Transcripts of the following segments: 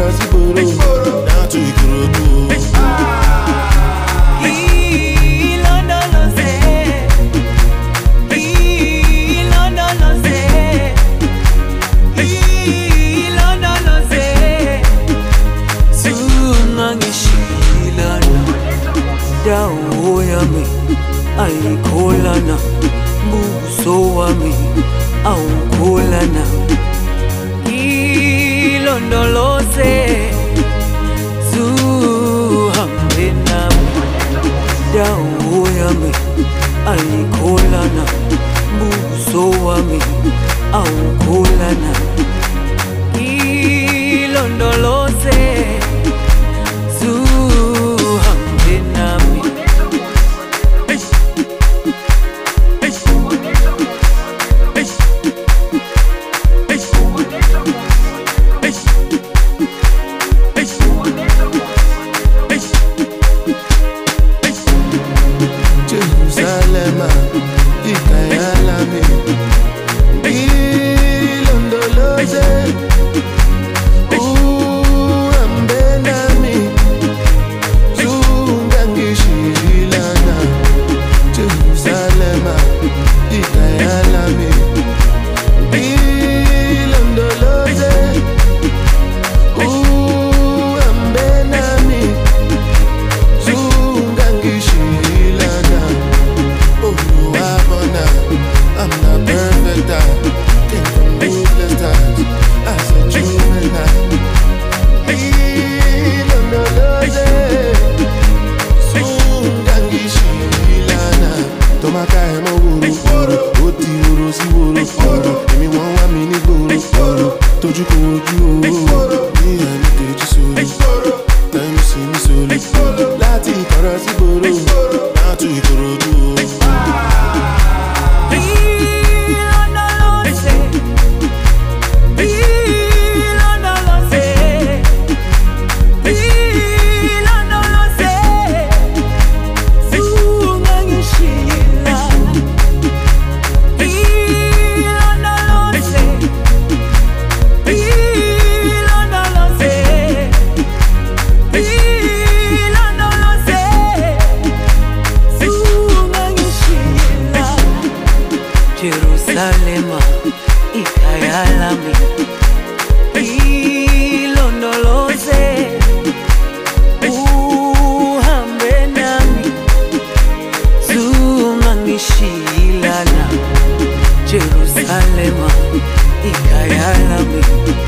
Igboro, down to Ikorodu. Dawo yami ayikholana, buso wami awukholana. Ilondoloze zuhambe nami. Dawo yami ayikholana, buso wami awukholana. Ilondoloze zuhambe nami. Jerusalem, ikayalami, ilondoloze, uhambe nami, zungangishilana. Jerusalem, ikayalami, ilondoloze, uhambe nami, zungangishilana. I'm not perfect, I came from ruthless times as a juvenile. Ilondoloze, zungangishilana. Tomaka emo woro, oti woro si woro. Emi won wa mi ni gboro, toju ko oju o. Ni ani keji solo, time si mi solo. Láti Ìkọ̀rọ̀ sí Ìgboro, down to Ikorodu. Jerusalema, ikayalami, ilondoloze, uhambe nami, zungangishilana. Jerusalema, ikayalami,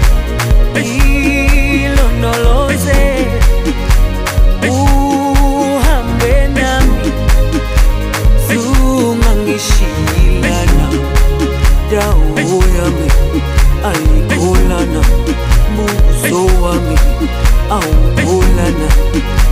ilondoloze, uhambe nami, zungangishilana. Dawo yami ayikholana, buso wami awukholana.